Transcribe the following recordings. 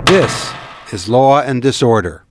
This is Law and Disorder.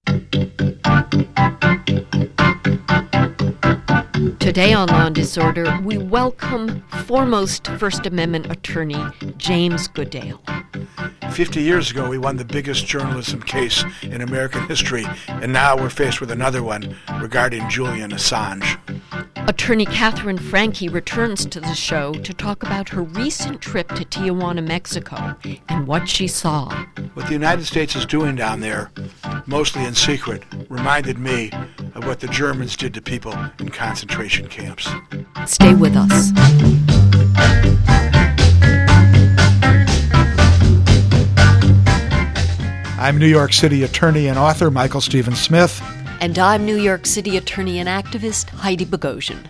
Today on Law and Disorder, we welcome foremost First Amendment attorney James Goodale. 50 years ago, we won the biggest journalism case in American history, and now we're faced with another one regarding Julian Assange. Attorney Catherine Franke returns to the show to talk about her recent trip to Tijuana, Mexico, and what she saw. What the United States is doing down there, mostly in secret, reminded me of what the Germans did to people in concentration camps. Stay with us. I'm New York City attorney and author Michael Stephen Smith. And I'm New York City attorney and activist Heidi Bogosian.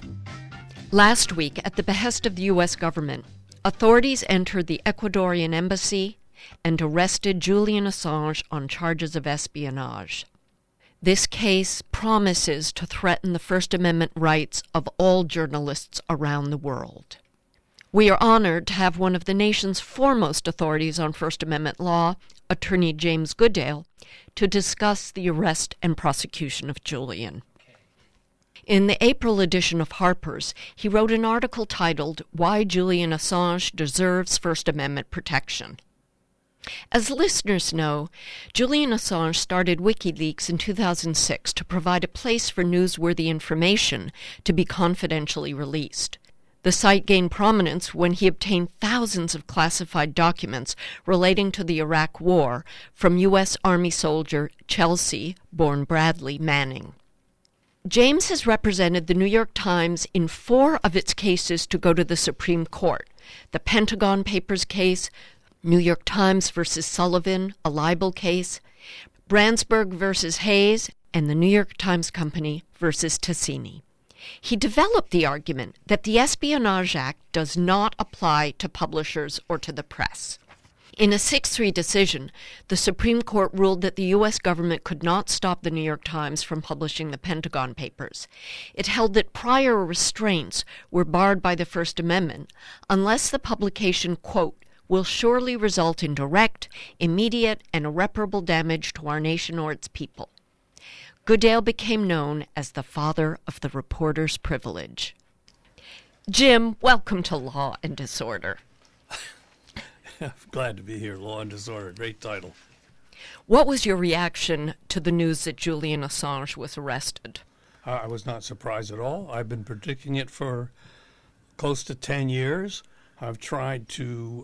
Last week, at the behest of the U.S. government, authorities entered the Ecuadorian embassy and arrested Julian Assange on charges of espionage. This case promises to threaten the First Amendment rights of all journalists around the world. We are honored to have one of the nation's foremost authorities on First Amendment law, Attorney James Goodale, to discuss the arrest and prosecution of Julian. In the April edition of Harper's, he wrote an article titled, "Why Julian Assange Deserves First Amendment Protection." As listeners know, Julian Assange started WikiLeaks in 2006 to provide a place for newsworthy information to be confidentially released. The site gained prominence when he obtained thousands of classified documents relating to the Iraq War from U.S. Army soldier Chelsea, born Bradley, Manning. James has represented the New York Times in 4 of its cases to go to the Supreme Court: the Pentagon Papers case, New York Times versus Sullivan, a libel case, Brandsburg versus Hayes, and the New York Times Company versus Tassini. He developed the argument that the Espionage Act does not apply to publishers or to the press. In a 6-3 decision, the Supreme Court ruled that the U.S. government could not stop the New York Times from publishing the Pentagon Papers. It held that prior restraints were barred by the First Amendment unless the publication, quote, will surely result in direct, immediate, and irreparable damage to our nation or its people. Goodale became known as the father of the reporter's privilege. Jim, welcome to Law and Disorder. I'm glad to be here. Law and Disorder, great title. What was your reaction to the news that Julian Assange was arrested? I was not surprised at all. I've been predicting it for close to 10 years. I've tried to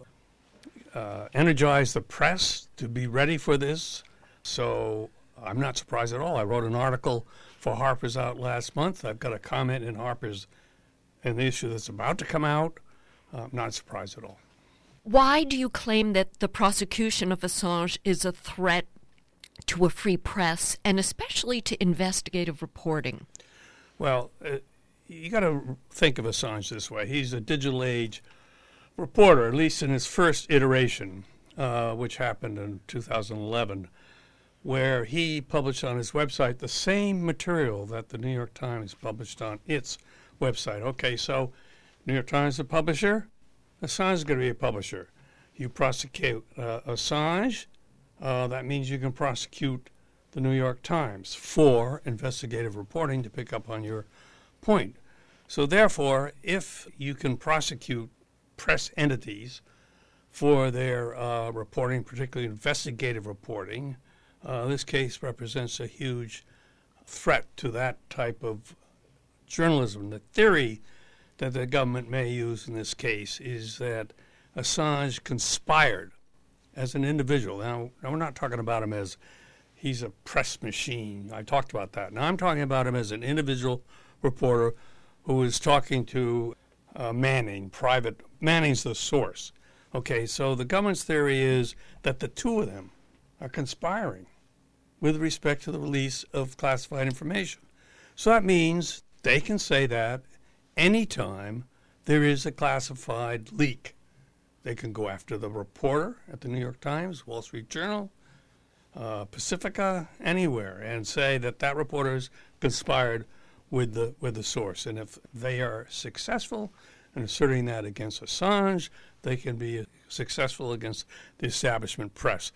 energize the press to be ready for this, so I'm not surprised at all. I wrote an article for Harper's out last month. I've got a comment in Harper's in the issue that's about to come out. I'm not surprised at all. Why do you claim that the prosecution of Assange is a threat to a free press and especially to investigative reporting? Well, you got to think of Assange this way. He's a digital age reporter, at least in his first iteration, which happened in 2011, where he published on his website the same material that the New York Times published on its website. Okay, so New York Times is a publisher, Assange is going to be a publisher. You prosecute Assange, that means you can prosecute the New York Times for investigative reporting, to pick up on your point. So therefore, if you can prosecute press entities for their reporting, particularly investigative reporting, this case represents a huge threat to that type of journalism. The theory that the government may use in this case is that Assange conspired as an individual. Now we're not talking about him as he's a press machine. I talked about that. Now I'm talking about him as an individual reporter who is talking to Manning, private. Manning's the source. Okay, so the government's theory is that the two of them are conspiring with respect to the release of classified information. So that means they can say that anytime there is a classified leak. They can go after the reporter at the New York Times, Wall Street Journal, Pacifica, anywhere, and say that that reporter has conspired with the source. And if they are successful in asserting that against Assange, they can be successful against the establishment press.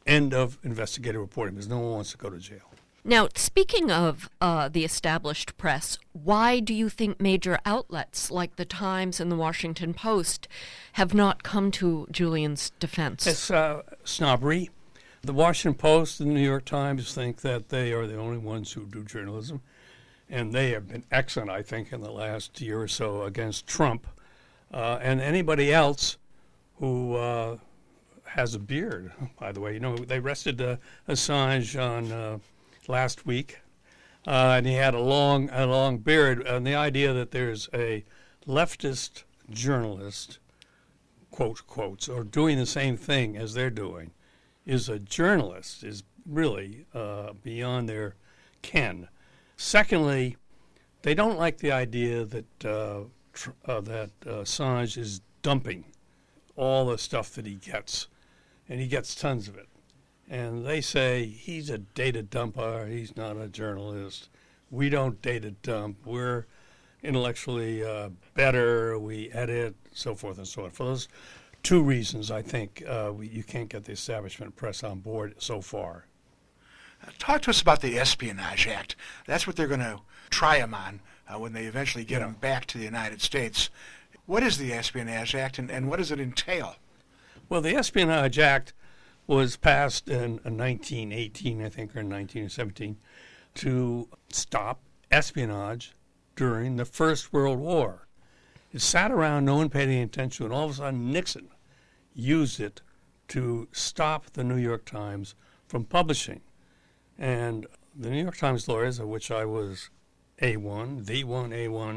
End of investigative reporting, because no one wants to go to jail. Now, speaking of the established press, why do you think major outlets like the Times and the Washington Post have not come to Julian's defense? It's snobbery. The Washington Post and the New York Times think that they are the only ones who do journalism, and they have been excellent, I think, in the last year or so against Trump and anybody else who has a beard, by the way. You know, they arrested Assange on last week, and he had a long beard. And the idea that there's a leftist journalist, quotes, or doing the same thing as they're doing, is a journalist is really beyond their ken. Secondly, they don't like the idea that that Assange is dumping all the stuff that he gets, and he gets tons of it. And they say he's a data dumper, he's not a journalist. We don't data dump. We're intellectually better, we edit, so forth and so on. For those two reasons, I think you can't get the establishment press on board so far. Talk to us about the Espionage Act. That's what they're going to try him on when they eventually get him back to the United States. What is the Espionage Act, and what does it entail? Well, the Espionage Act was passed in 1918, I think, or 1917, to stop espionage during the First World War. It sat around, no one paid any attention, and all of a sudden Nixon used it to stop the New York Times from publishing. And the New York Times lawyers, of which I was A1, the one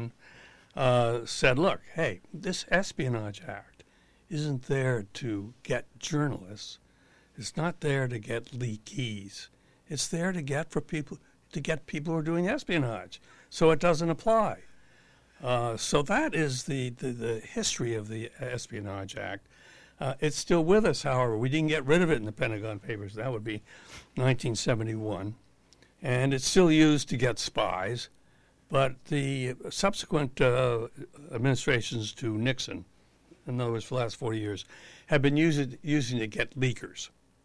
A1, said, look, hey, this Espionage Act isn't there to get journalists. It's not there to get leakees. It's there to get people who are doing espionage. So it doesn't apply. So that is the history of the Espionage Act. It's still with us, however. We didn't get rid of it in the Pentagon Papers. That would be 1971. And it's still used to get spies. But the subsequent administrations to Nixon, in other words, for the last 40 years, have been using to get leakers.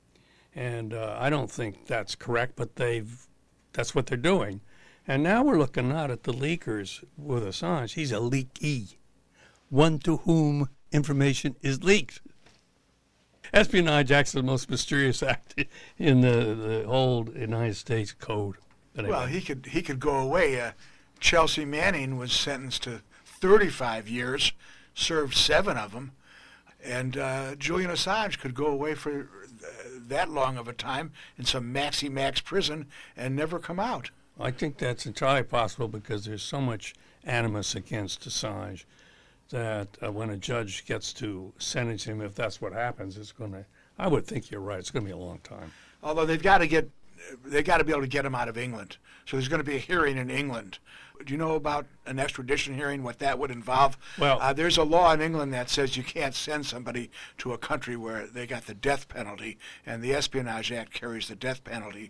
And I don't think that's correct, but that's what they're doing. And now we're looking not at the leakers with Assange. He's a leakee, one to whom information is leaked. Espionage Act is the most mysterious act in the old United States Code. Anyway. Well, he could go away. Chelsea Manning was sentenced to 35 years, served 7 of them, and Julian Assange could go away for that long of a time in some maxi-max prison and never come out. I think that's entirely possible because there's so much animus against Assange that when a judge gets to sentence him, if that's what happens, I would think you're right, it's going to be a long time. Although they've got to be able to get him out of England. So there's going to be a hearing in England. Do you know about an extradition hearing, what that would involve? Well, there's a law in England that says you can't send somebody to a country where they got the death penalty, and the Espionage Act carries the death penalty.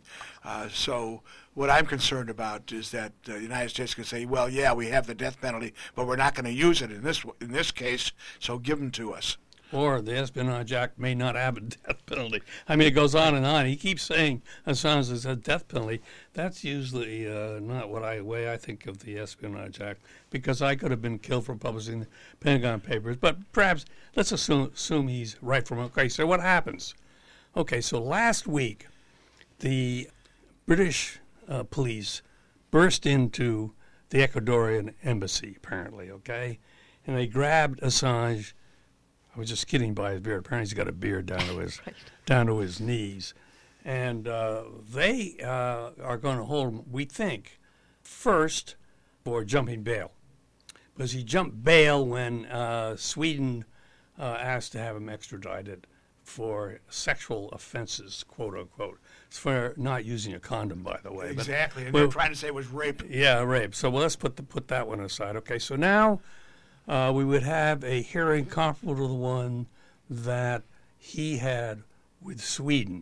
So what I'm concerned about is that the United States can say, well, yeah, we have the death penalty, but we're not going to use it in this case, so give them to us. Or the Espionage Act may not have a death penalty. I mean, it goes on and on. He keeps saying Assange has a death penalty. That's usually not the way I think of the Espionage Act, because I could have been killed for publishing the Pentagon Papers. But perhaps let's assume he's right from. Okay, so what happens? Okay, so last week, the British police burst into the Ecuadorian embassy, apparently, okay? And they grabbed Assange. I was just kidding by his beard. Apparently he's got a beard down to his knees. And they are going to hold him, we think, first for jumping bail. Because he jumped bail when Sweden asked to have him extradited for sexual offenses, quote unquote. It's for not using a condom, by the way. Exactly. And they're trying to say it was rape. Yeah, rape. So let's put that one aside. Okay, so now we would have a hearing comparable to the one that he had with Sweden.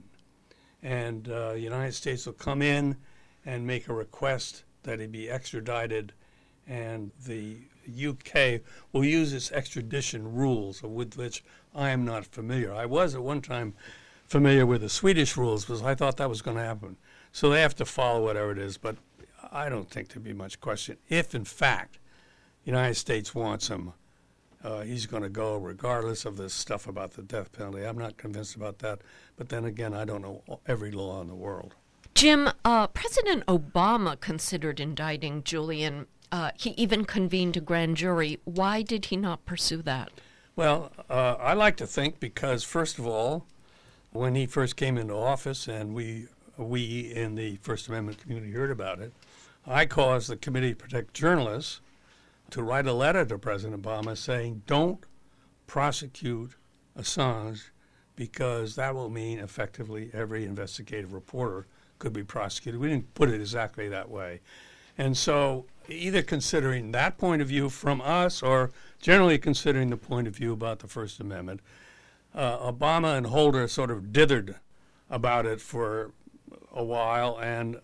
And the United States will come in and make a request that he be extradited, and the UK will use its extradition rules, with which I am not familiar. I was at one time familiar with the Swedish rules because I thought that was going to happen. So they have to follow whatever it is, but I don't think there'd be much question. If, in fact, the United States wants him, he's going to go regardless of this stuff about the death penalty. I'm not convinced about that. But then again, I don't know every law in the world. Jim, President Obama considered indicting Julian. He even convened a grand jury. Why did he not pursue that? Well, I like to think because, first of all, when he first came into office and we in the First Amendment community heard about it, I caused the Committee to Protect Journalists to write a letter to President Obama saying, don't prosecute Assange because that will mean effectively every investigative reporter could be prosecuted. We didn't put it exactly that way. And so either considering that point of view from us or generally considering the point of view about the First Amendment, Obama and Holder sort of dithered about it for a while and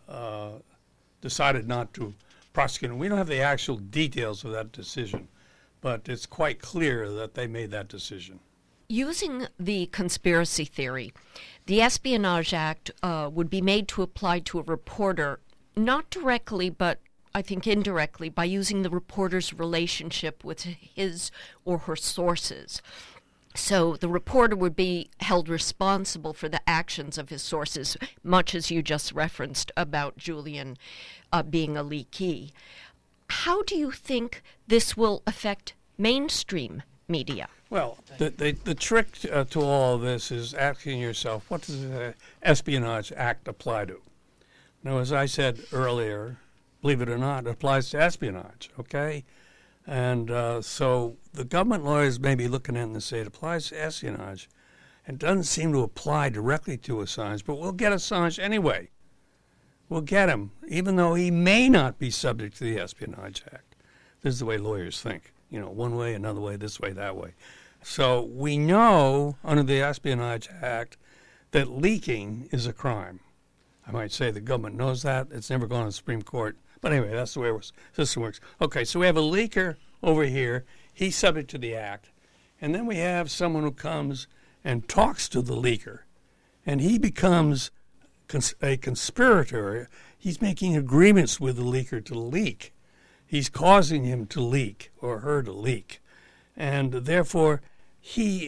decided not to prosecute him. We don't have the actual details of that decision, but it's quite clear that they made that decision. Using the conspiracy theory, the Espionage Act would be made to apply to a reporter, not directly, but I think indirectly, by using the reporter's relationship with his or her sources. So the reporter would be held responsible for the actions of his sources, much as you just referenced about Julian being a leakee. How do you think this will affect mainstream media? Well, the trick to all of this is asking yourself, what does the Espionage Act apply to? Now, as I said earlier, believe it or not, it applies to espionage, okay? And so the government lawyers may be looking at it and say it applies to espionage. It doesn't seem to apply directly to Assange, but we'll get Assange anyway. We'll get him, even though he may not be subject to the Espionage Act. This is the way lawyers think. One way, another way, this way, that way. So we know under the Espionage Act that leaking is a crime. I might say the government knows that. It's never gone to the Supreme Court. But anyway, that's the way our system works. Okay, so we have a leaker over here. He's subject to the act. And then we have someone who comes and talks to the leaker. And he becomes a conspirator. He's making agreements with the leaker to leak. He's causing him to leak or her to leak. And therefore, he,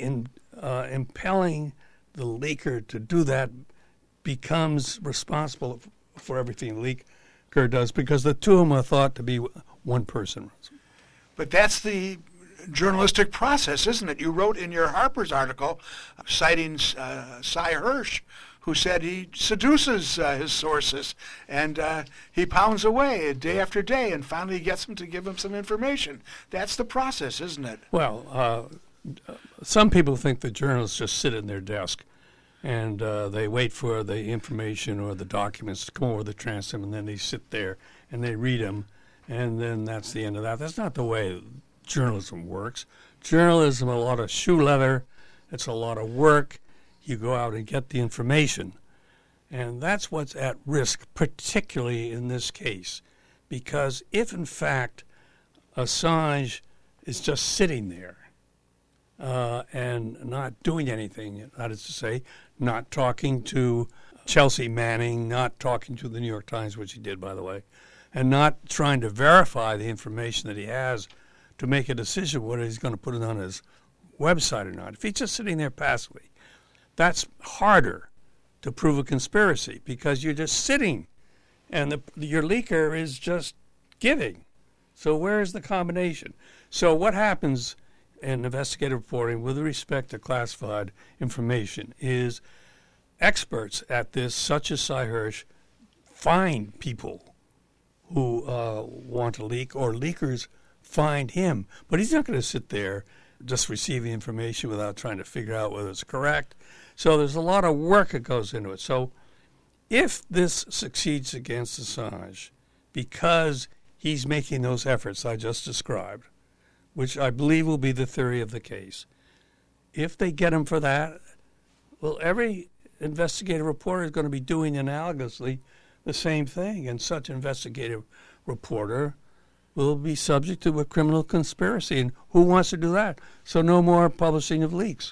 impelling the leaker to do that, becomes responsible for everything the leaker does because the two of them are thought to be one person. But that's the journalistic process, isn't it? You wrote in your Harper's article, citing Cy Hirsch, who said he seduces his sources and he pounds away day after day and finally gets them to give him some information. That's the process, isn't it? Well, some people think that journalists just sit in their desk and they wait for the information or the documents to come over the transom, and then they sit there and they read them, and then that's the end of that. That's not the way journalism works. Journalism, a lot of shoe leather. It's a lot of work. You go out and get the information. And that's what's at risk, particularly in this case. Because if, in fact, Assange is just sitting there and not doing anything, that is to say, not talking to Chelsea Manning, not talking to the New York Times, which he did, by the way, and not trying to verify the information that he has to make a decision whether he's going to put it on his website or not. If he's just sitting there passively, that's harder to prove a conspiracy because you're just sitting and your leaker is just giving. So where's the combination? So what happens in investigative reporting with respect to classified information is experts at this, such as Cy Hirsch, find people who want to leak, or leakers find him. But he's not going to sit there just receiving information without trying to figure out whether it's correct. So there's a lot of work that goes into it. So if this succeeds against Assange because he's making those efforts I just described, which I believe will be the theory of the case, if they get him for that, well, every investigative reporter is going to be doing analogously the same thing, and such investigative reporter will be subject to a criminal conspiracy. And who wants to do that? So no more publishing of leaks.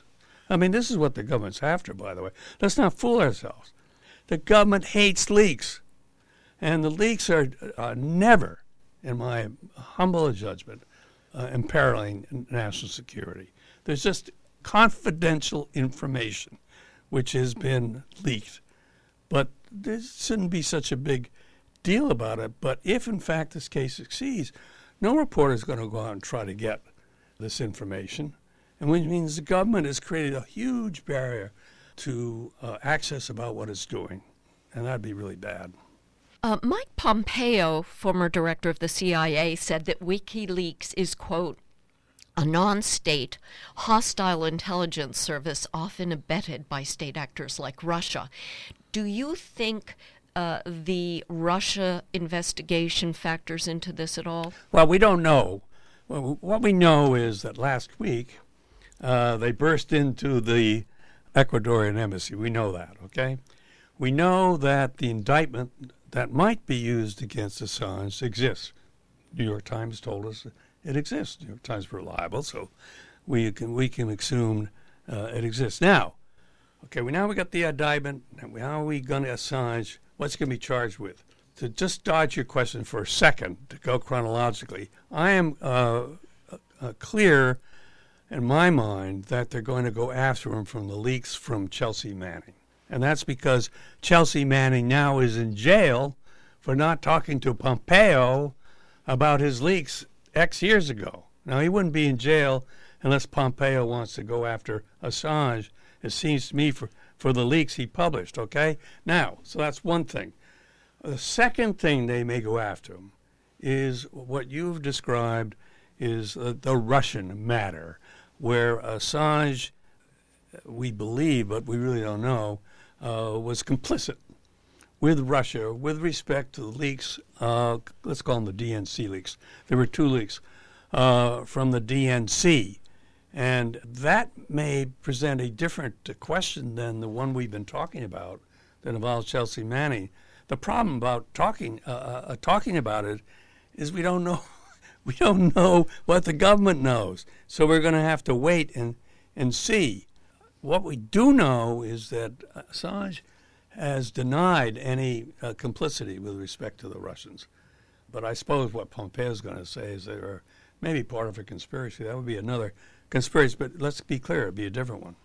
I mean, this is what the government's after, by the way. Let's not fool ourselves. The government hates leaks. And the leaks are never, in my humble judgment, imperiling national security. There's just confidential information which has been leaked. But there shouldn't be such a big deal about it. But if, in fact, this case succeeds, no reporter is going to go out and try to get this information, and which means the government has created a huge barrier to access about what it's doing, and that'd be really bad. Mike Pompeo, former director of the CIA, said that WikiLeaks is, quote, a non-state, hostile intelligence service often abetted by state actors like Russia. Do you think the Russia investigation factors into this at all? Well, we don't know. Well, what we know is that last week they burst into the Ecuadorian embassy. We know that, okay? We know that the indictment that might be used against Assange exists. New York Times told us it exists. New York Times is reliable, so we can assume it exists. Now, okay, we got the indictment. How are we going to Assange? What's going to be charged with? To just dodge your question for a second, to go chronologically, I am clear in my mind that they're going to go after him from the leaks from Chelsea Manning. And that's because Chelsea Manning now is in jail for not talking to Pompeo about his leaks X years ago. Now, he wouldn't be in jail unless Pompeo wants to go after Assange, it seems to me, for the leaks he published, okay? Now, so that's one thing. The second thing they may go after him is what you've described is the Russian matter, where Assange, we believe, but we really don't know, was complicit with Russia with respect to the leaks, let's call them the DNC leaks. There were 2 leaks from the DNC. And that may present a different question than the one we've been talking about that involves Chelsea Manning. The problem about talking about it is we don't know we don't know what the government knows. So we're going to have to wait and see. What we do know is that Assange has denied any complicity with respect to the Russians. But I suppose what Pompeo is going to say is they were maybe part of a conspiracy. That would be another conspiracy, but let's be clear, it'd be a different one.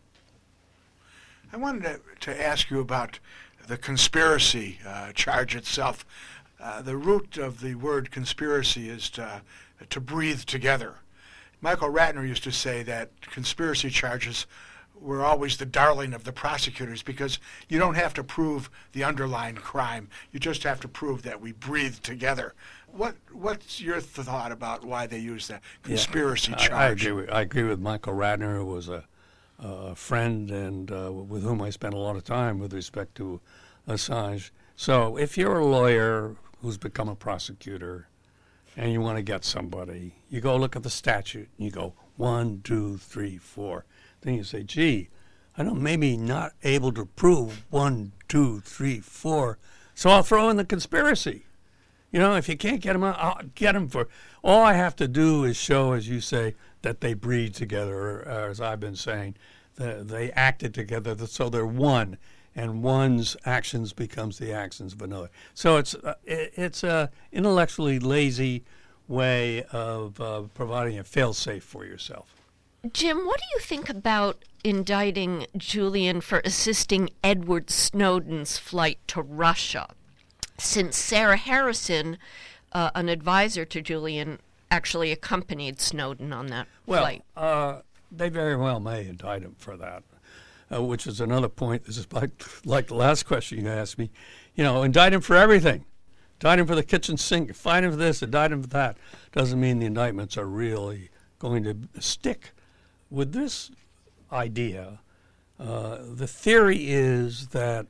I wanted to ask you about the conspiracy charge itself. The root of the word conspiracy is to breathe together. Michael Ratner used to say that conspiracy charges were always the darling of the prosecutors because you don't have to prove the underlying crime. You just have to prove that we breathe together. What's your thought about why they use that conspiracy charge? I agree with Michael Ratner, who was a friend and with whom I spent a lot of time with respect to Assange. So if you're a lawyer who's become a prosecutor and you want to get somebody, you go look at the statute and you go 1, 2, 3, 4. Then you say, gee, I don't maybe not able to prove 1, 2, 3, 4, so I'll throw in the conspiracy. You know, if you can't get them out, I'll get them for. All I have to do is show, as you say, that they breathe together, or as I've been saying, they acted together, so they're one, and one's actions becomes the actions of another. So it's a intellectually lazy way of providing a fail-safe for yourself. Jim, what do you think about indicting Julian for assisting Edward Snowden's flight to Russia? Since Sarah Harrison, an advisor to Julian, actually accompanied Snowden on that flight. They very well may indict him for that, which is another point. This is like the last question you asked me. You know, indict him for everything. Indict him for the kitchen sink. Find him for this, indict him for that. Doesn't mean the indictments are really going to stick. With this idea, the theory is that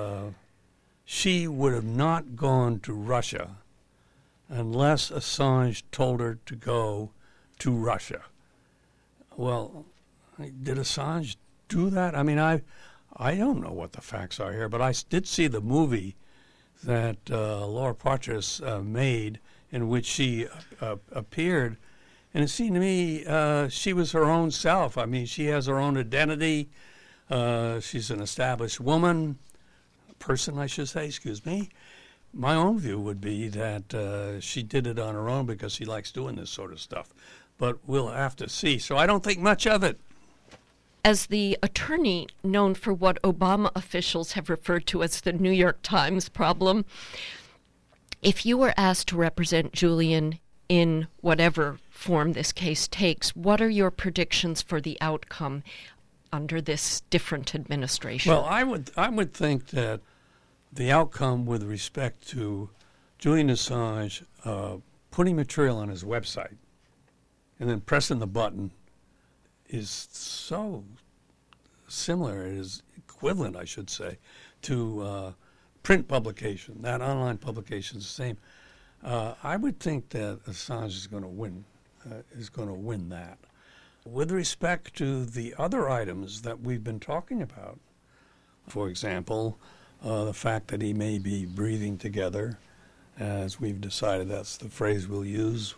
she would have not gone to Russia unless Assange told her to go to Russia. Well, did Assange do that? I mean, I don't know what the facts are here, but I did see the movie that Laura Poitras made in which she appeared, And it seemed to me she was her own self. I mean, she has her own identity. She's an established woman, person, I should say, excuse me. My own view would be that she did it on her own because she likes doing this sort of stuff. But we'll have to see. So I don't think much of it. As the attorney known for what Obama officials have referred to as the New York Times problem, if you were asked to represent Julian in whatever form this case takes, what are your predictions for the outcome under this different administration? Well, I would think that the outcome with respect to Julian Assange putting material on his website and then pressing the button is so similar, it is equivalent, I should say, to print publication. That online publication is the same. I would think that Assange is going to win that. With respect to the other items that we've been talking about, for example, the fact that he may be breathing together, as we've decided that's the phrase we'll use,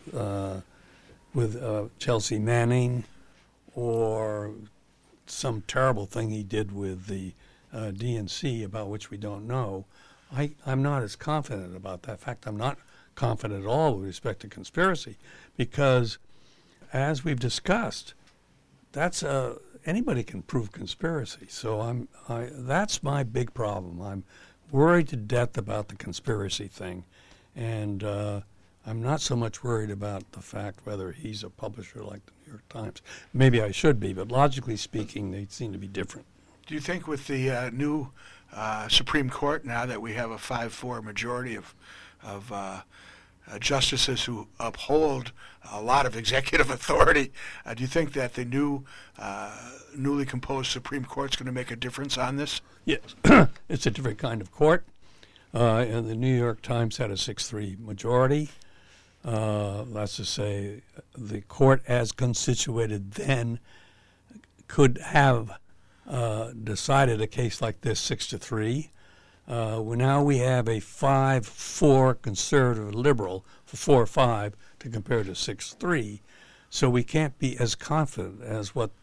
with Chelsea Manning, or some terrible thing he did with the DNC about which we don't know, I'm not as confident about that. In fact, I'm not confident at all with respect to conspiracy, because as we've discussed, that's anybody can prove conspiracy. So that's my big problem. I'm worried to death about the conspiracy thing, and I'm not so much worried about the fact whether he's a publisher like the New York Times. Maybe I should be, but logically speaking, they seem to be different. Do you think with the new Supreme Court, now that we have a 5-4 majority of justices who uphold a lot of executive authority, do you think that the newly composed Supreme Court is going to make a difference on this? Yes. It's a different kind of court. And the New York Times had a 6-3 majority. That's to say, the court as constituted then could have decided a case like this 6-3. Now we have a 5-4 conservative liberal for 4-5 to compare to 6-3. So we can't be as confident as what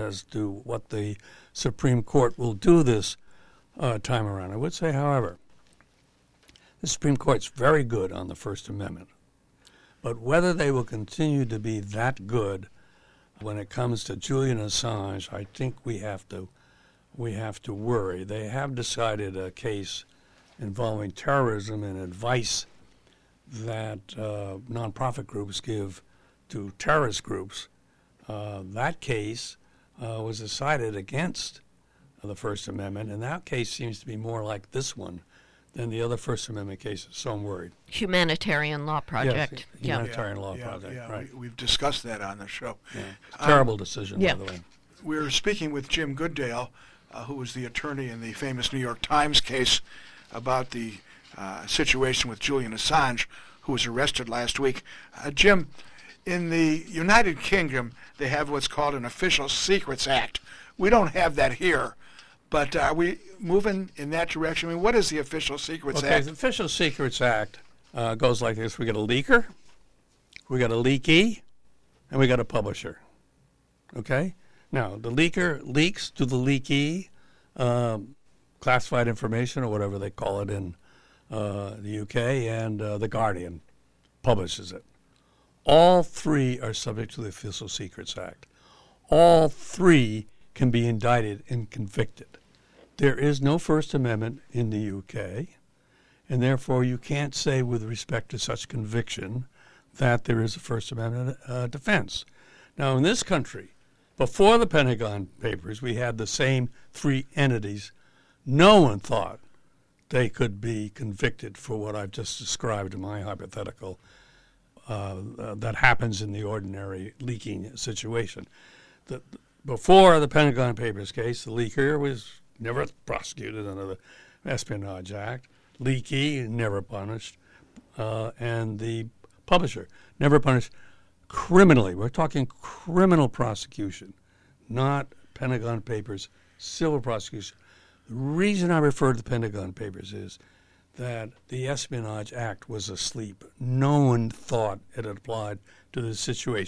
the Supreme Court will do this time around. I would say, however, the Supreme Court's very good on the First Amendment. But whether they will continue to be that good when it comes to Julian Assange, I think we have to worry. They have decided a case involving terrorism and advice that nonprofit groups give to terrorist groups. That case was decided against the First Amendment, and that case seems to be more like this one than the other First Amendment cases, so I'm worried. Humanitarian Law Project. Yes, Humanitarian Law Project, yeah. right. We've discussed that on the show. Yeah. Terrible decision, yeah. by the way. We're speaking with Jim Goodale, who was the attorney in the famous New York Times case about the situation with Julian Assange, who was arrested last week. Jim, in the United Kingdom, they have what's called an Official Secrets Act. We don't have that here. But are we moving in that direction? I mean, what is the Official Secrets Act? The Official Secrets Act goes like this. We got a leaker, we got a leakee, and we got a publisher. Okay? Now, the leaker leaks to the leakee classified information, or whatever they call it in the UK, and The Guardian publishes it. All three are subject to the Official Secrets Act. All three can be indicted and convicted. There is no First Amendment in the UK, and therefore you can't say with respect to such conviction that there is a First Amendment defense. Now, in this country, before the Pentagon Papers, we had the same three entities. No one thought they could be convicted for what I've just described in my hypothetical that happens in the ordinary leaking situation. Before the Pentagon Papers case, the leaker was never prosecuted under the Espionage Act. Leakee, never punished. And the publisher, never punished criminally. We're talking criminal prosecution, not Pentagon Papers, civil prosecution. The reason I refer to the Pentagon Papers is that the Espionage Act was asleep. No one thought it applied to this situation.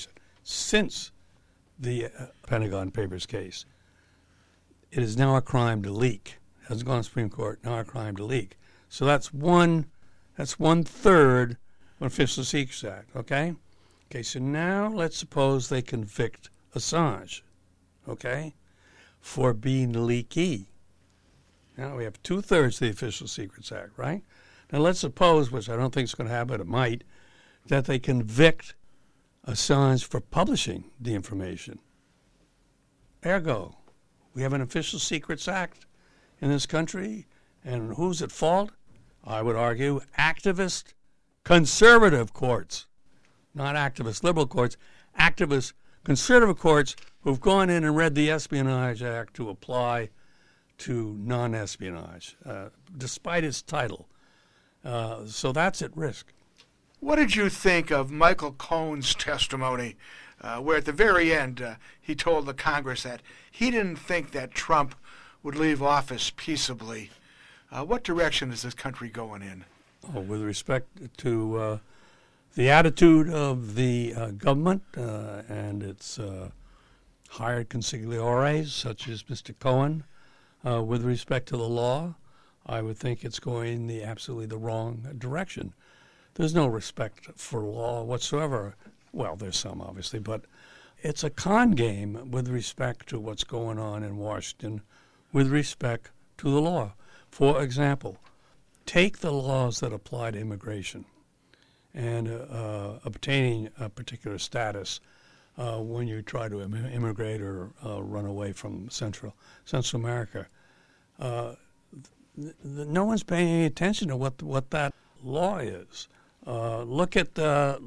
since the Pentagon Papers case. It is now a crime to leak. It hasn't gone to the Supreme Court, now a crime to leak. So that's one third of Official Secrets Act, okay? Okay, so now let's suppose they convict Assange, okay, for being leaky. Now we have 2/3 of the Official Secrets Act, right? Now let's suppose, which I don't think is going to happen, but it might, that they convict Assange for publishing the information. Ergo, we have an Official Secrets Act in this country, and who's at fault? I would argue activist conservative courts, not activist liberal courts, activist conservative courts who've gone in and read the Espionage Act to apply to non-espionage, despite its title. So that's at risk. What did you think of Michael Cohen's testimony, where at the very end he told the Congress that he didn't think that Trump would leave office peaceably? What direction is this country going in? With respect to the attitude of the government and its hired consigliores, such as Mr. Cohen, with respect to the law, I would think it's going absolutely the wrong direction. There's no respect for law whatsoever. Well, there's some, obviously, but it's a con game with respect to what's going on in Washington with respect to the law. For example, take the laws that apply to immigration and obtaining a particular status when you try to immigrate or run away from Central America. No one's paying any attention to what that law is. Look at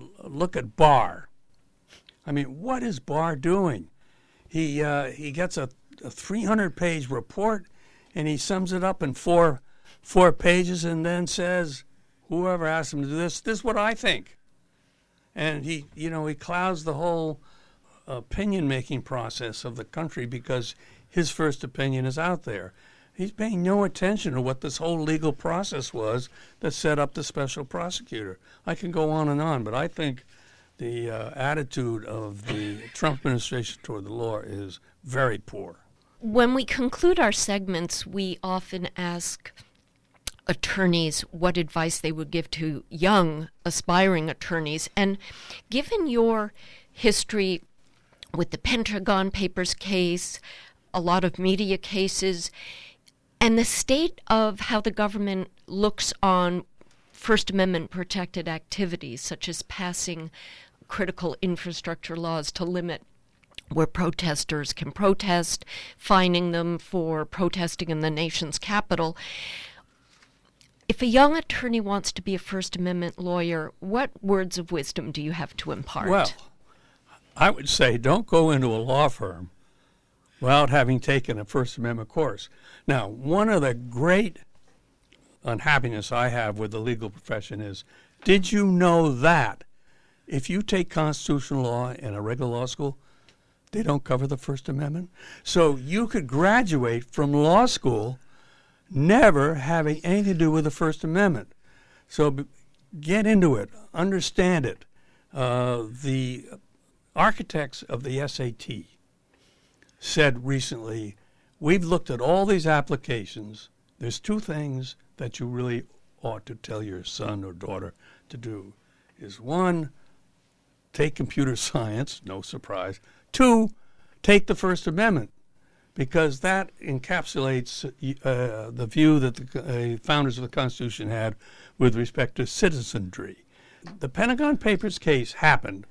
Barr. I mean, what is Barr doing? He gets a 300-page report and he sums it up in four pages and then says, whoever asked him to do this is what I think. And he clouds the whole opinion-making process of the country because his first opinion is out there. He's paying no attention to what this whole legal process was that set up the special prosecutor. I can go on, but I think the attitude of the Trump administration toward the law is very poor. When we conclude our segments, we often ask attorneys what advice they would give to young, aspiring attorneys. And given your history with the Pentagon Papers case, a lot of media cases, and the state of how the government looks on First Amendment protected activities, such as passing critical infrastructure laws to limit where protesters can protest, fining them for protesting in the nation's capital. If a young attorney wants to be a First Amendment lawyer, what words of wisdom do you have to impart? Well, I would say don't go into a law firm without having taken a First Amendment course. Now, one of the great unhappiness I have with the legal profession is, did you know that if you take constitutional law in a regular law school, they don't cover the First Amendment? So you could graduate from law school never having anything to do with the First Amendment. So get into it, understand it. The architects of the SAT said recently, we've looked at all these applications. There's two things that you really ought to tell your son or daughter to do. Is one, take computer science, no surprise. Two, take the First Amendment, because that encapsulates the view that the founders of the Constitution had with respect to citizenry. The Pentagon Papers case happened.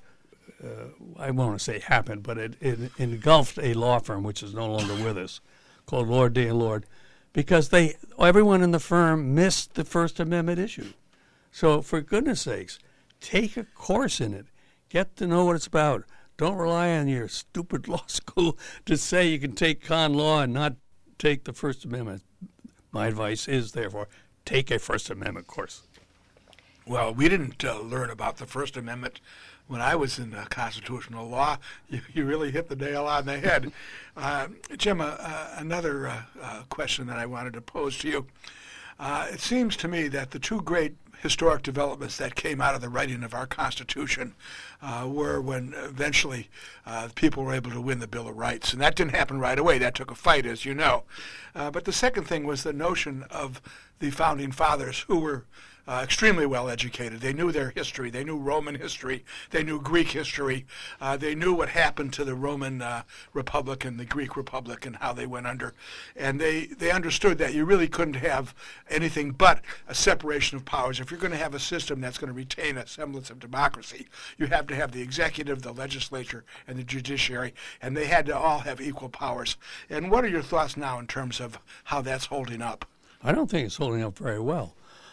I won't say happened, but it engulfed a law firm which is no longer with us, called Lord Day & Lord, because everyone in the firm missed the First Amendment issue. So for goodness sakes, take a course in it. Get to know what it's about. Don't rely on your stupid law school to say you can take con law and not take the First Amendment. My advice is, therefore, take a First Amendment course. Well, we didn't learn about the First Amendment when I was in constitutional law. You really hit the nail on the head. Jim, another question that I wanted to pose to you. It seems to me that the two great historic developments that came out of the writing of our Constitution were when eventually people were able to win the Bill of Rights. And that didn't happen right away. That took a fight, as you know. But the second thing was the notion of the Founding Fathers, who were extremely well educated. They knew their history. They knew Roman history. They knew Greek history. They knew what happened to the Roman Republic and the Greek Republic and how they went under. And they understood that you really couldn't have anything but a separation of powers. If you're going to have a system that's going to retain a semblance of democracy, you have to have the executive, the legislature, and the judiciary, and they had to all have equal powers. And what are your thoughts now in terms of how that's holding up? I don't think it's holding up very well.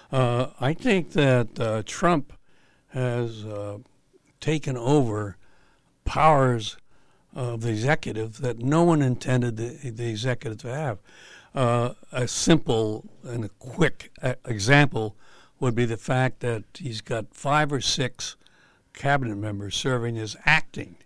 I think that Trump has taken over powers of the executive that no one intended the executive to have. A simple and a quick example would be the fact that he's got 5 or 6 cabinet members serving as acting.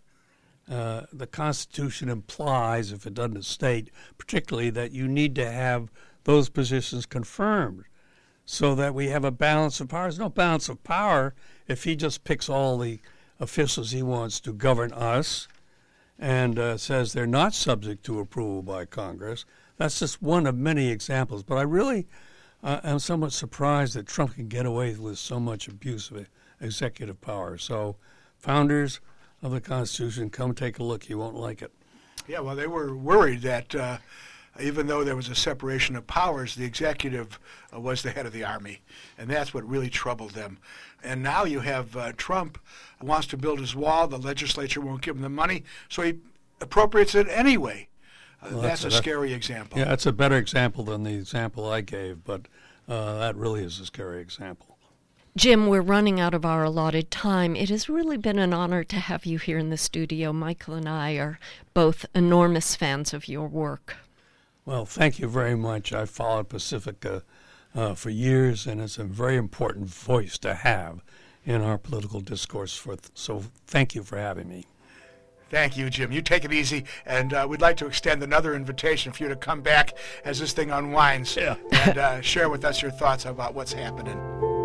The Constitution implies, if it doesn't state, particularly that you need to have those positions confirmed, so that we have a balance of power. There's no balance of power if he just picks all the officials he wants to govern us and says they're not subject to approval by Congress. That's just one of many examples. But I really am somewhat surprised that Trump can get away with so much abuse of executive power. So founders of the Constitution, come take a look. You won't like it. Yeah, well, they were worried that even though there was a separation of powers, the executive was the head of the army, and that's what really troubled them. And now you have Trump wants to build his wall. The legislature won't give him the money, so he appropriates it anyway. Well, that's a scary example. Yeah, that's a better example than the example I gave, but that really is a scary example. Jim, we're running out of our allotted time. It has really been an honor to have you here in the studio. Michael and I are both enormous fans of your work. Well, thank you very much. I've followed Pacifica for years, and it's a very important voice to have in our political discourse. So thank you for having me. Thank you, Jim. You take it easy, and we'd like to extend another invitation for you to come back as this thing unwinds and share with us your thoughts about what's happening.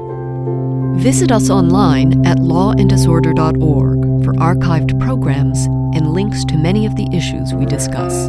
Visit us online at lawanddisorder.org for archived programs and links to many of the issues we discuss.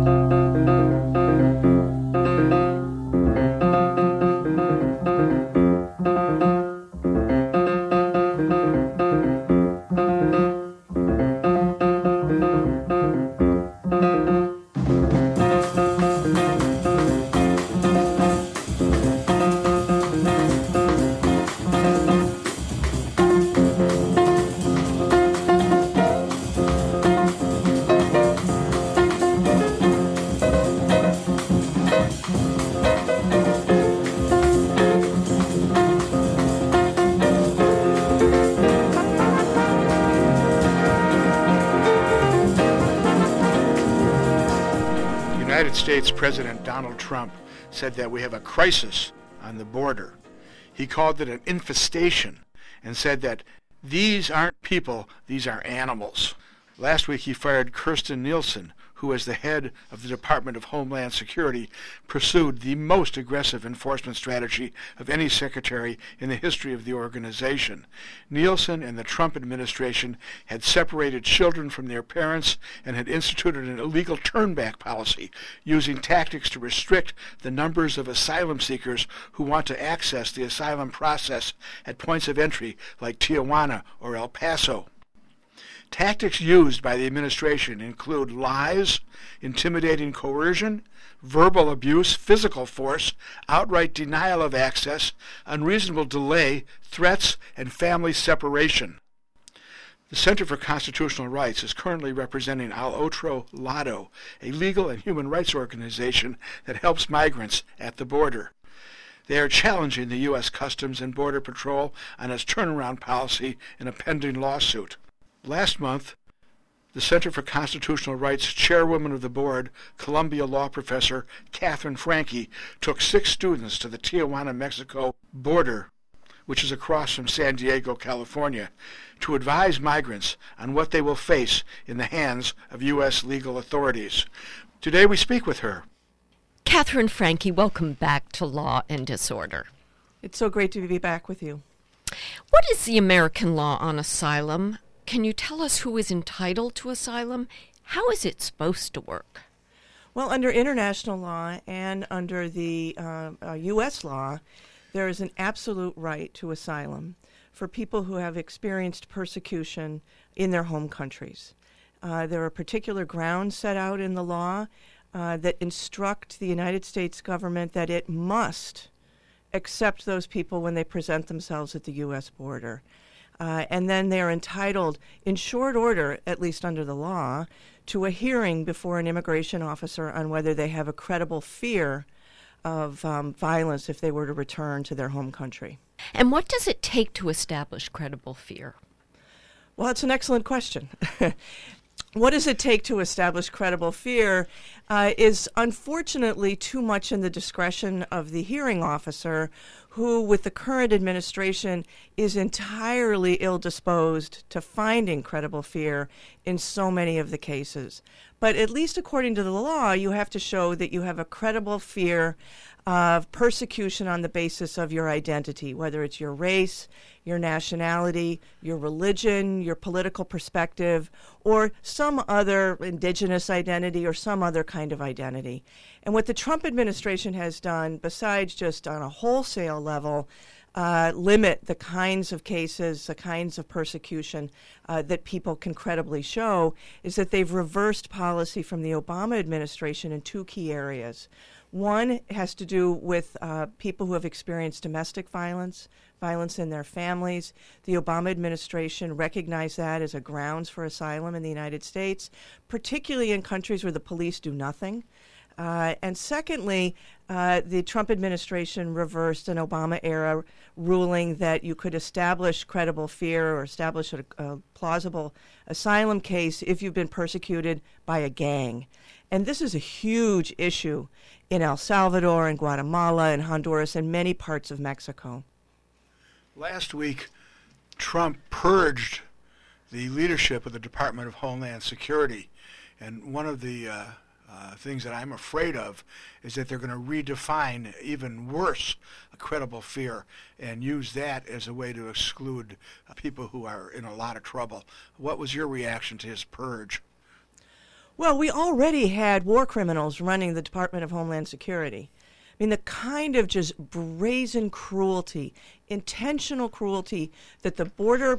States President Donald Trump said that we have a crisis on the border. He called it an infestation and said that these aren't people, these are animals. Last week he fired Kirstjen Nielsen, who as the head of the Department of Homeland Security pursued the most aggressive enforcement strategy of any secretary in the history of the organization. Nielsen and the Trump administration had separated children from their parents and had instituted an illegal turnback policy, using tactics to restrict the numbers of asylum seekers who want to access the asylum process at points of entry like Tijuana or El Paso. Tactics used by the administration include lies, intimidating coercion, verbal abuse, physical force, outright denial of access, unreasonable delay, threats, and family separation. The Center for Constitutional Rights is currently representing Al Otro Lado, a legal and human rights organization that helps migrants at the border. They are challenging the U.S. Customs and Border Patrol on its turnaround policy in a pending lawsuit. Last month, the Center for Constitutional Rights chairwoman of the board, Columbia law professor Catherine Franke, took 6 students to the Tijuana-Mexico border, which is across from San Diego, California, to advise migrants on what they will face in the hands of U.S. legal authorities. Today we speak with her. Catherine Franke, welcome back to Law and Disorder. It's so great to be back with you. What is the American law on asylum? Can you tell us who is entitled to asylum? How is it supposed to work? Well, under international law and under the U.S. law, there is an absolute right to asylum for people who have experienced persecution in their home countries. There are particular grounds set out in the law that instruct the United States government that it must accept those people when they present themselves at the U.S. border. And then they're entitled, in short order, at least under the law, to a hearing before an immigration officer on whether they have a credible fear of violence if they were to return to their home country. And what does it take to establish credible fear? Well, that's an excellent question. What does it take to establish credible fear is unfortunately too much in the discretion of the hearing officer, who, with the current administration, is entirely ill-disposed to finding credible fear in so many of the cases. But at least according to the law, you have to show that you have a credible fear of persecution on the basis of your identity, whether it's your race, your nationality, your religion, your political perspective, or some other indigenous identity or some other kind of identity. And what the Trump administration has done, besides just on a wholesale level, limit the kinds of cases, the kinds of persecution that people can credibly show, is that they've reversed policy from the Obama administration in two key areas. One has to do with people who have experienced domestic violence, violence in their families. The Obama administration recognized that as a grounds for asylum in the United States, particularly in countries where the police do nothing. And secondly, the Trump administration reversed an Obama-era ruling that you could establish credible fear or establish a plausible asylum case if you've been persecuted by a gang. And this is a huge issue in El Salvador and Guatemala and Honduras and many parts of Mexico. Last week, Trump purged the leadership of the Department of Homeland Security. And one of the things that I'm afraid of is that they're going to redefine even worse a credible fear and use that as a way to exclude people who are in a lot of trouble. What was your reaction to his purge? Well, we already had war criminals running the Department of Homeland Security. I mean, the kind of just brazen cruelty, intentional cruelty that the border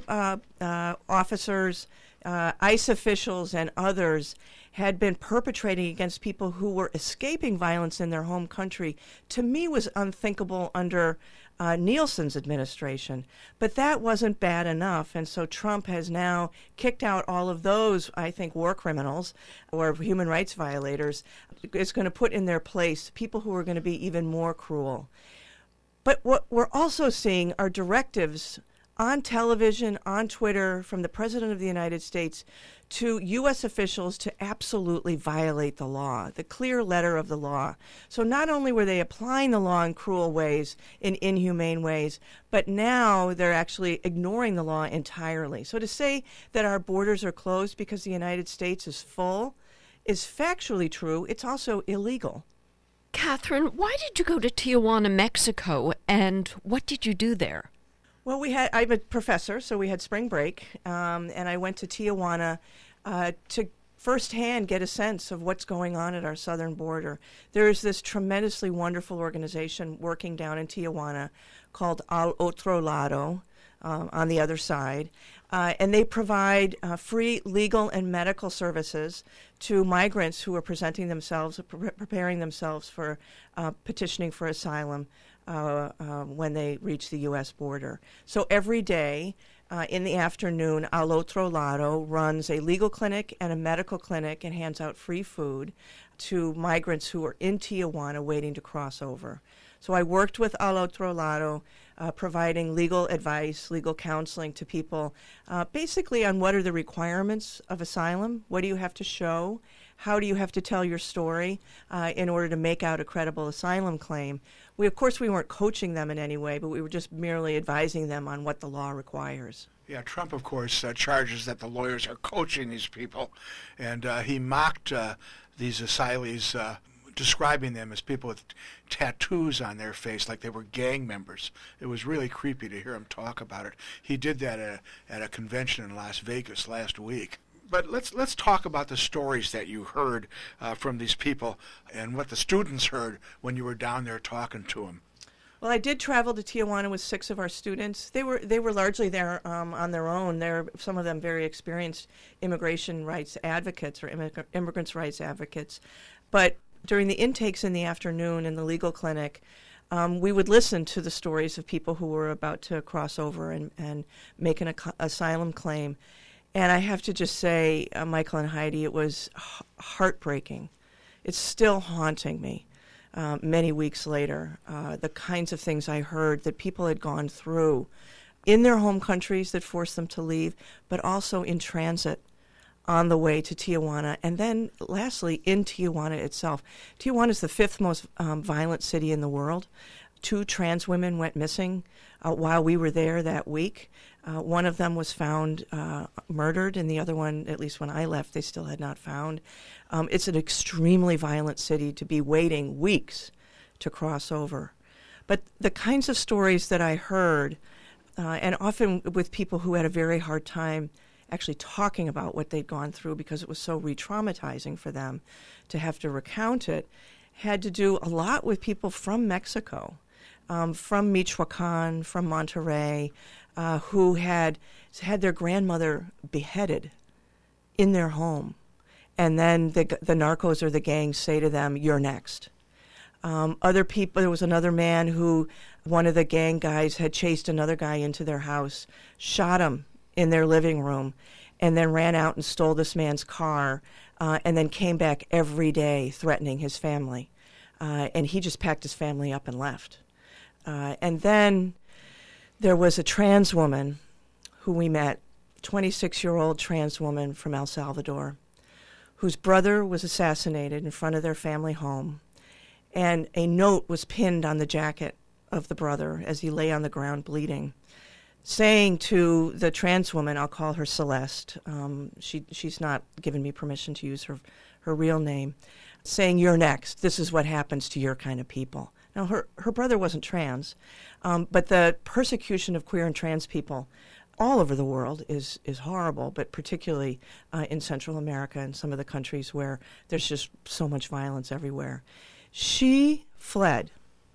officers, ICE officials, and others had been perpetrating against people who were escaping violence in their home country, to me was unthinkable under Nielsen's administration. But that wasn't bad enough, and so Trump has now kicked out all of those, I think, war criminals or human rights violators. It's going to put in their place people who are going to be even more cruel. But what we're also seeing are directives on television, on Twitter, from the President of the United States to U.S. officials to absolutely violate the law, the clear letter of the law. So not only were they applying the law in cruel ways, in inhumane ways, but now they're actually ignoring the law entirely. So to say that our borders are closed because the United States is full is factually true. It's also illegal. Catherine, why did you go to Tijuana, Mexico, and what did you do there? Well, I'm a professor, so we had spring break, and I went to Tijuana to firsthand get a sense of what's going on at our southern border. There is this tremendously wonderful organization working down in Tijuana called Al Otro Lado, on the other side, and they provide free legal and medical services to migrants who are presenting themselves, preparing themselves for petitioning for asylum when they reach the U.S. border. So every day in the afternoon, Al Otro Lado runs a legal clinic and a medical clinic and hands out free food to migrants who are in Tijuana waiting to cross over. So I worked with Al Otro Lado, providing legal advice, legal counseling to people, basically on what are the requirements of asylum, what do you have to show, how do you have to tell your story in order to make out a credible asylum claim. Of course, we weren't coaching them in any way, but we were just merely advising them on what the law requires. Yeah, Trump, of course, charges that the lawyers are coaching these people, and he mocked these asylees describing them as people with tattoos on their face, like they were gang members. It was really creepy to hear him talk about it. He did that at a convention in Las Vegas last week. But let's talk about the stories that you heard from these people and what the students heard when you were down there talking to them. Well, I did travel to Tijuana with 6 of our students. They were largely there on their own. They're some of them very experienced immigration rights advocates or immigrants' rights advocates. But during the intakes in the afternoon in the legal clinic, we would listen to the stories of people who were about to cross over and make an asylum claim. And I have to just say, Michael and Heidi, it was heartbreaking. It's still haunting me many weeks later, the kinds of things I heard that people had gone through in their home countries that forced them to leave, but also in transit on the way to Tijuana. And then, lastly, in Tijuana itself. Tijuana is the 5th most violent city in the world. 2 trans women went missing while we were there that week. One of them was found murdered, and the other one, at least when I left, they still had not found. It's an extremely violent city to be waiting weeks to cross over. But the kinds of stories that I heard, and often with people who had a very hard time actually talking about what they'd gone through because it was so re-traumatizing for them to have to recount it, had to do a lot with people from Mexico, from Michoacan, from Monterrey, who had their grandmother beheaded in their home. And then the narcos or the gangs say to them, "You're next." Other people, there was another man who, one of the gang guys had chased another guy into their house, shot him in their living room, and then ran out and stole this man's car, and then came back every day threatening his family. And he just packed his family up and left. And then there was a trans woman who we met, 26-year-old trans woman from El Salvador, whose brother was assassinated in front of their family home. And a note was pinned on the jacket of the brother as he lay on the ground bleeding, saying to the trans woman, I'll call her Celeste, she's not given me permission to use her real name, saying, "You're next. This is what happens to your kind of people." Now, her brother wasn't trans, but the persecution of queer and trans people all over the world is horrible, but particularly in Central America and some of the countries where there's just so much violence everywhere. She fled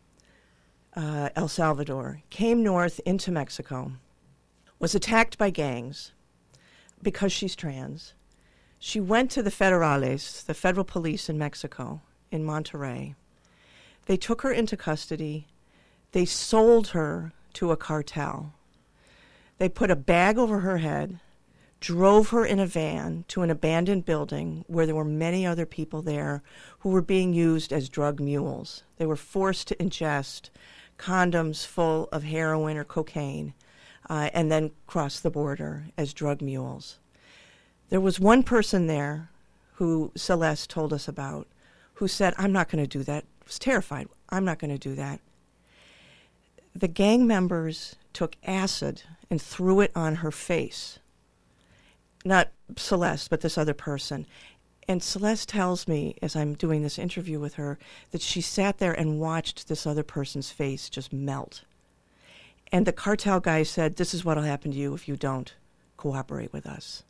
El Salvador, came north into Mexico, was attacked by gangs because she's trans. She went to the Federales, the federal police in Mexico, in Monterrey. They took her into custody. They sold her to a cartel. They put a bag over her head, drove her in a van to an abandoned building where there were many other people there who were being used as drug mules. They were forced to ingest condoms full of heroin or cocaine and then cross the border as drug mules. There was one person there who Celeste told us about who said, "I'm not going to do that." Was terrified. "I'm not going to do that." The gang members took acid and threw it on her face. Not Celeste, but this other person. And Celeste tells me, as I'm doing this interview with her, that she sat there and watched this other person's face just melt. And the cartel guy said, "This is what will happen to you if you don't cooperate with us."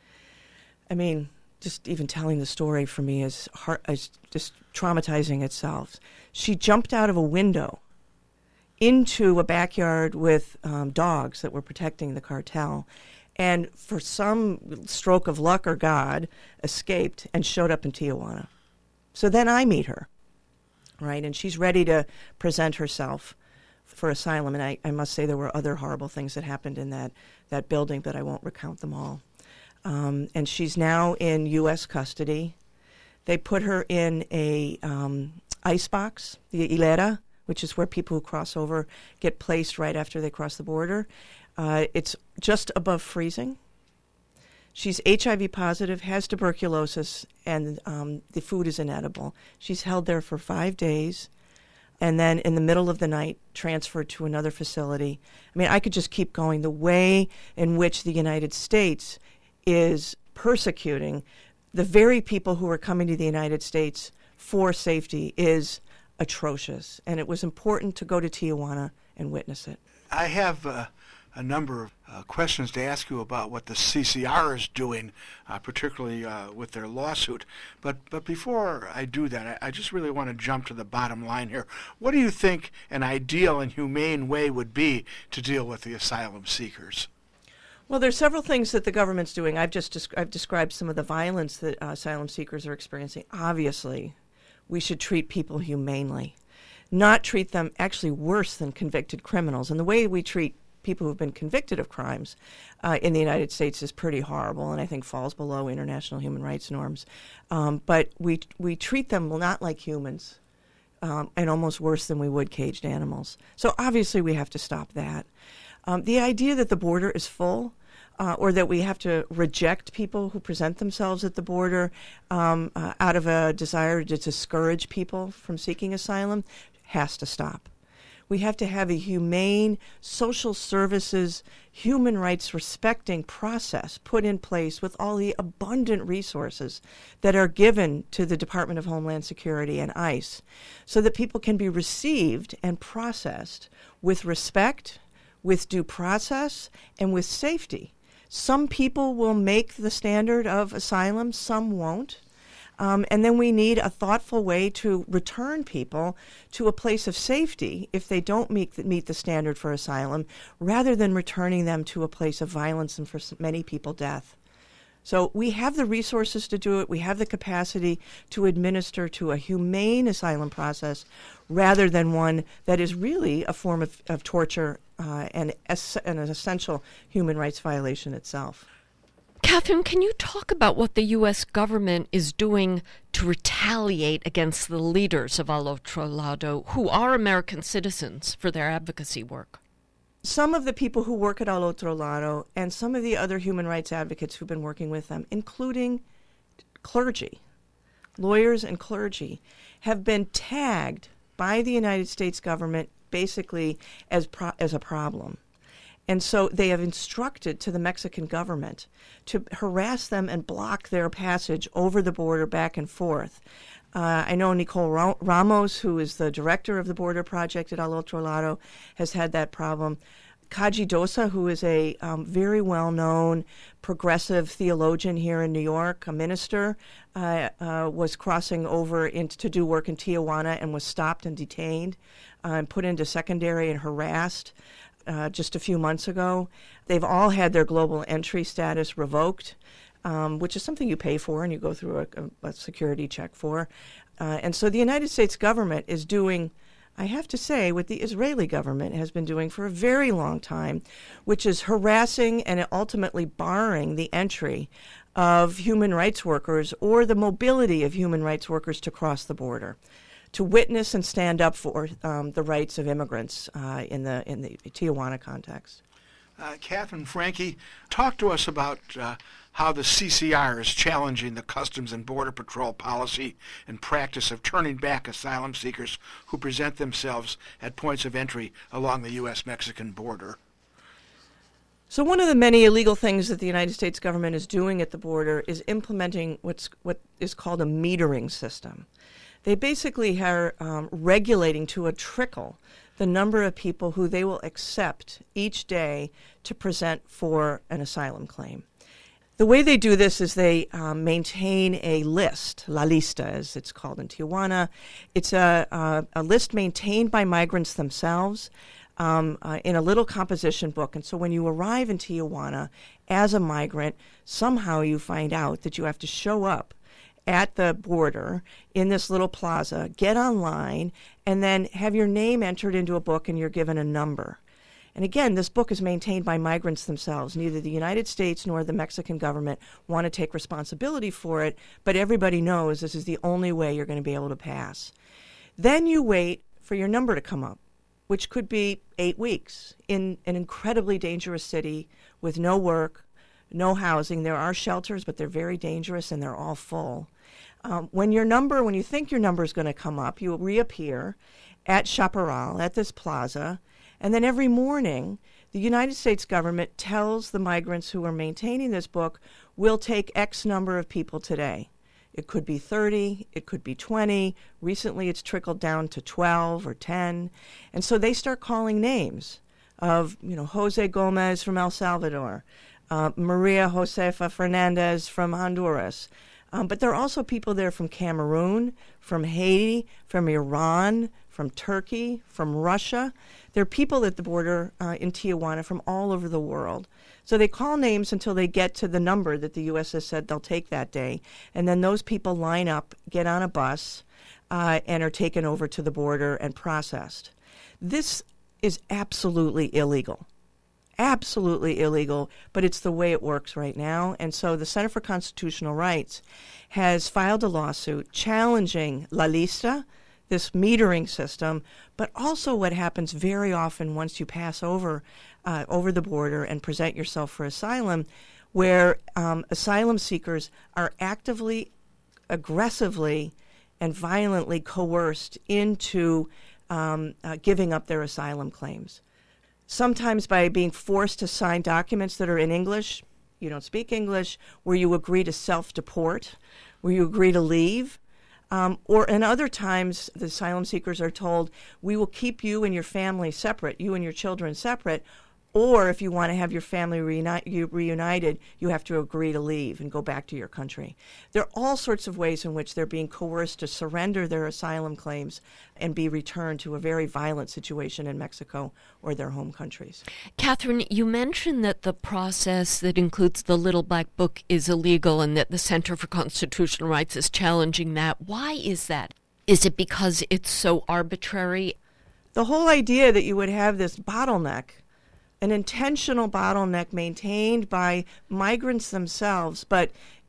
I mean, just even telling the story for me is just traumatizing itself. She jumped out of a window into a backyard with dogs that were protecting the cartel, and for some stroke of luck or God, escaped and showed up in Tijuana. So then I meet her, right, and she's ready to present herself for asylum, and I must say there were other horrible things that happened in that building, but I won't recount them all. And she's now in U.S. custody. They put her in a ice box, the hilera, which is where people who cross over get placed right after they cross the border. It's just above freezing. She's HIV positive, has tuberculosis, and the food is inedible. She's held there for 5 days, and then in the middle of the night transferred to another facility. I mean, I could just keep going. The way in which the United States is persecuting the very people who are coming to the United States for safety is atrocious, and it was important to go to Tijuana and witness it. I have a number of questions to ask you about what the CCR is doing, particularly with their lawsuit. But before I do that, I just really want to jump to the bottom line here. What do you think an ideal and humane way would be to deal with the asylum seekers? Well, there's several things that the government's doing. I've described some of the violence that asylum seekers are experiencing. Obviously, we should treat people humanely, not treat them actually worse than convicted criminals. And the way we treat people who've been convicted of crimes in the United States is pretty horrible, and I think falls below international human rights norms. But we treat them not like humans, and almost worse than we would caged animals. So obviously we have to stop that. The idea that the border is full, or that we have to reject people who present themselves at the border out of a desire to discourage people from seeking asylum has to stop. We have to have a humane, social services, human rights respecting process put in place with all the abundant resources that are given to the Department of Homeland Security and ICE so that people can be received and processed with respect, with due process, and with safety. Some people will make the standard of asylum, some won't. And then we need a thoughtful way to return people to a place of safety if they don't meet the standard for asylum, rather than returning them to a place of violence and, for many people, death. So we have the resources to do it. We have the capacity to administer to a humane asylum process rather than one that is really a form of torture and an essential human rights violation itself. Catherine, can you talk about what the U.S. government is doing to retaliate against the leaders of Al Otro Lado, who are American citizens, for their advocacy work? Some of the people who work at Al Otro Lado and some of the other human rights advocates who've been working with them, including clergy, lawyers and clergy, have been tagged by the United States government basically as a problem. And so they have instructed to the Mexican government to harass them and block their passage over the border back and forth. I know Nicole Ramos, who is the director of the Border Project at Al Otro Lado, has had that problem. Kaji Dosa, who is a very well-known progressive theologian here in New York, a minister, was crossing over to do work in Tijuana and was stopped and detained and put into secondary and harassed just a few months ago. They've all had their global entry status revoked, which is something you pay for and you go through a security check for. And so the United States government is doing, I have to say, what the Israeli government has been doing for a very long time, which is harassing and ultimately barring the entry of human rights workers or the mobility of human rights workers to cross the border, to witness and stand up for the rights of immigrants in the Tijuana context. Catherine Franke, talk to us about how the CCR is challenging the Customs and Border Patrol policy and practice of turning back asylum seekers who present themselves at points of entry along the U.S.-Mexican border. So one of the many illegal things that the United States government is doing at the border is implementing what is called a metering system. They basically are regulating to a trickle the number of people who they will accept each day to present for an asylum claim. The way they do this is they maintain a list, La Lista as it's called in Tijuana. It's a list maintained by migrants themselves in a little composition book. And so when you arrive in Tijuana as a migrant, somehow you find out that you have to show up at the border in this little plaza, get online, and then have your name entered into a book and you're given a number. And again, this book is maintained by migrants themselves. Neither the United States nor the Mexican government want to take responsibility for it, but everybody knows this is the only way you're going to be able to pass. Then you wait for your number to come up, which could be 8 weeks in an incredibly dangerous city with no work, no housing. There are shelters, but they're very dangerous and they're all full. When you think your number is going to come up, you will reappear at Chaparral, at this plaza, and then every morning the United States government tells the migrants who are maintaining this book, we'll take X number of people today. It could be 30, it could be 20. Recently it's trickled down to 12 or 10. And so they start calling names of, Jose Gomez from El Salvador, Maria Josefa Fernandez from Honduras. But there are also people there from Cameroon, from Haiti, from Iran, from Turkey, from Russia. There are people at the border in Tijuana from all over the world. So they call names until they get to the number that the U.S. has said they'll take that day. And then those people line up, get on a bus, and are taken over to the border and processed. This is absolutely illegal. Absolutely illegal, but it's the way it works right now. And so the Center for Constitutional Rights has filed a lawsuit challenging La Lista, this metering system, but also what happens very often once you pass over the border and present yourself for asylum, where asylum seekers are actively, aggressively, and violently coerced into giving up their asylum claims. Sometimes by being forced to sign documents that are in English, you don't speak English, where you agree to self-deport, where you agree to leave. Or in other times, the asylum seekers are told, we will keep you and your family separate, you and your children separate, or if you want to have your family reunited, you have to agree to leave and go back to your country. There are all sorts of ways in which they're being coerced to surrender their asylum claims and be returned to a very violent situation in Mexico or their home countries. Catherine, you mentioned that the process that includes the Little Black Book is illegal and that the Center for Constitutional Rights is challenging that. Why is that? Is it because it's so arbitrary? The whole idea that you would have this bottleneck, an intentional bottleneck maintained by migrants themselves, but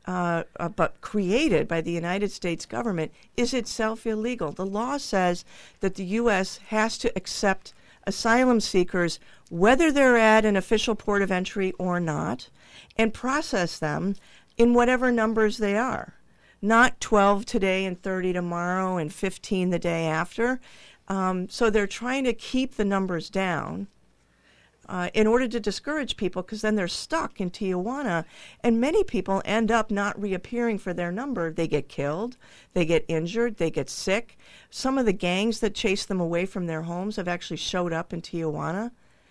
created by the United States government, is itself illegal. The law says that the U.S. has to accept asylum seekers, whether they're at an official port of entry or not, and process them in whatever numbers they are. Not 12 today and 30 tomorrow and 15 the day after. So they're trying to keep the numbers down in order to discourage people, because then they're stuck in Tijuana, and many people end up not reappearing for their number. They get killed, they get injured, they get sick. Some of the gangs that chase them away from their homes have actually showed up in Tijuana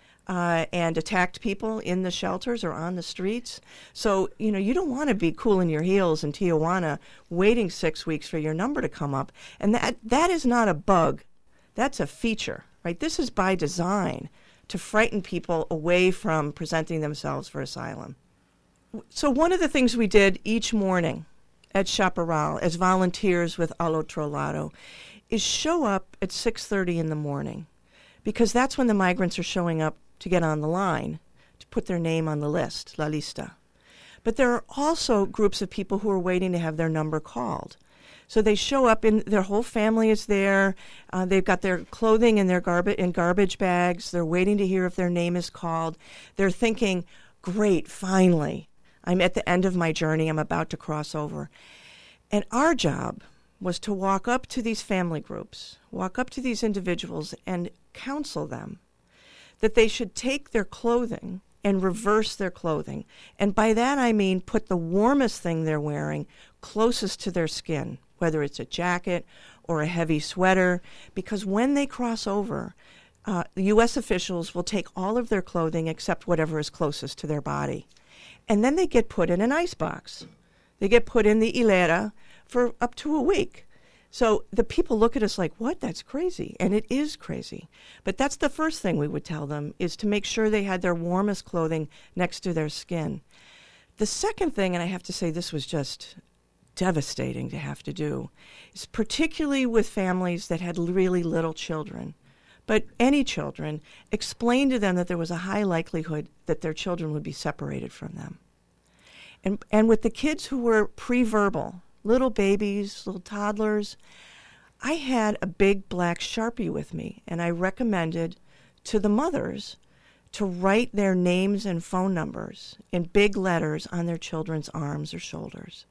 and attacked people in the shelters or on the streets. So, you don't want to be cooling your heels in Tijuana waiting 6 weeks for your number to come up. And that is not a bug. That's a feature, right? This is by design, to frighten people away from presenting themselves for asylum. So one of the things we did each morning at Chaparral as volunteers with Al Otro Lado is show up at 6:30 in the morning, because that's when the migrants are showing up to get on the line, to put their name on the list, La Lista. But there are also groups of people who are waiting to have their number called. So they show up, their whole family is there. They've got their clothing in their garbage bags. They're waiting to hear if their name is called. They're thinking, great, finally, I'm at the end of my journey. I'm about to cross over. And our job was to walk up to these family groups, walk up to these individuals and counsel them that they should take their clothing and reverse their clothing. And by that I mean put the warmest thing they're wearing closest to their skin, whether it's a jacket or a heavy sweater, because when they cross over, the U.S. officials will take all of their clothing except whatever is closest to their body. And then they get put in an icebox. They get put in the hilera for up to a week. So the people look at us like, what? That's crazy. And it is crazy. But that's the first thing we would tell them, is to make sure they had their warmest clothing next to their skin. The second thing, and I have to say this was just devastating to have to do, is particularly with families that had really little children, but any children, explain to them that there was a high likelihood that their children would be separated from them. And with the kids who were pre-verbal, little babies, little toddlers, I had a big black Sharpie with me, and I recommended to the mothers to write their names and phone numbers in big letters on their children's arms or shoulders.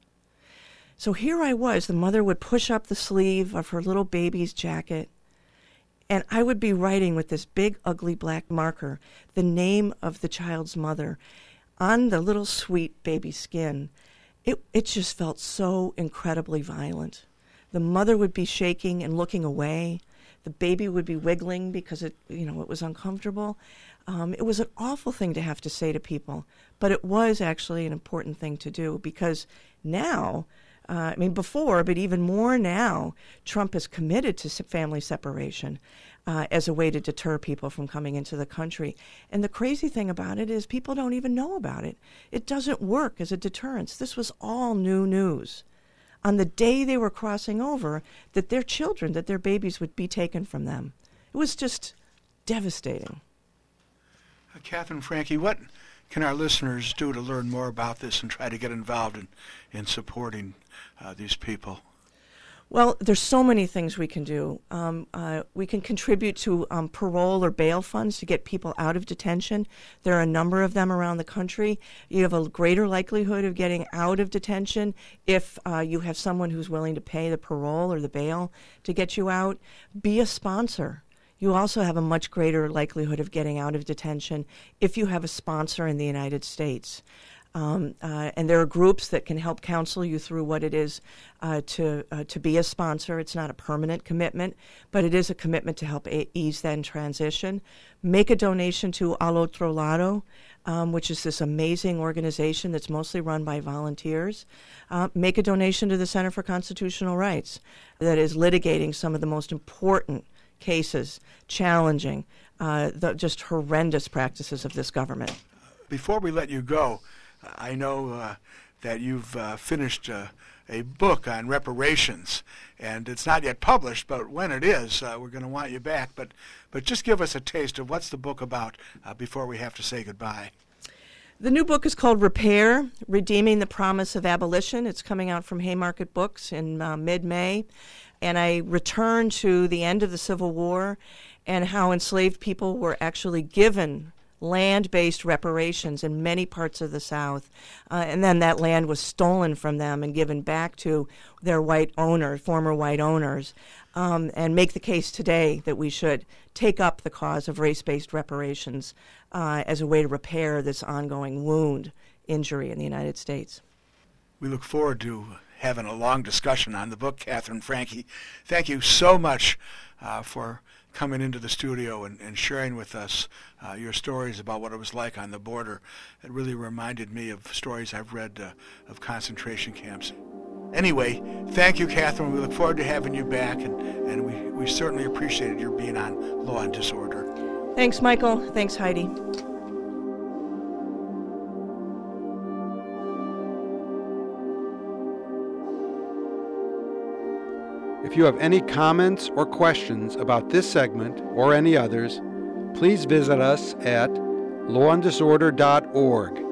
So here I was, the mother would push up the sleeve of her little baby's jacket, and I would be writing with this big, ugly black marker the name of the child's mother on the little sweet baby skin. It just felt so incredibly violent. The mother would be shaking and looking away. The baby would be wiggling because it was uncomfortable. It was an awful thing to have to say to people, but it was actually an important thing to do because now, before, but even more now, Trump is committed to family separation as a way to deter people from coming into the country. And the crazy thing about it is people don't even know about it. It doesn't work as a deterrence. This was all new news. On the day they were crossing over, that their children, that their babies would be taken from them. It was just devastating. Catherine Franke, what can our listeners do to learn more about this and try to get involved in supporting these people? Well, there's so many things we can do. We can contribute to parole or bail funds to get people out of detention. There are a number of them around the country. You have a greater likelihood of getting out of detention if you have someone who's willing to pay the parole or the bail to get you out. Be a sponsor. You also have a much greater likelihood of getting out of detention if you have a sponsor in the United States. And there are groups that can help counsel you through what it is to be a sponsor. It's not a permanent commitment, but it is a commitment to help ease that transition. Make a donation to Al Otro Lado, which is this amazing organization that's mostly run by volunteers. Make a donation to the Center for Constitutional Rights that is litigating some of the most important cases challenging the just horrendous practices of this government. Before we let you go, I know that you've finished a book on reparations, and it's not yet published, but when it is, we're going to want you back. But just give us a taste of what's the book about before we have to say goodbye. The new book is called Repair, Redeeming the Promise of Abolition. It's coming out from Haymarket Books in mid-May. And I return to the end of the Civil War and how enslaved people were actually given land-based reparations in many parts of the South. And then that land was stolen from them and given back to their white owners, former white owners, and make the case today that we should take up the cause of race-based reparations as a way to repair this ongoing wound, injury in the United States. We look forward to having a long discussion on the book, Catherine Franke. Thank you so much for coming into the studio and sharing with us your stories about what it was like on the border. It really reminded me of stories I've read of concentration camps. Anyway, thank you, Catherine. We look forward to having you back, and we certainly appreciated your being on Law and Disorder. Thanks, Michael. Thanks, Heidi. If you have any comments or questions about this segment or any others, please visit us at lawanddisorder.org.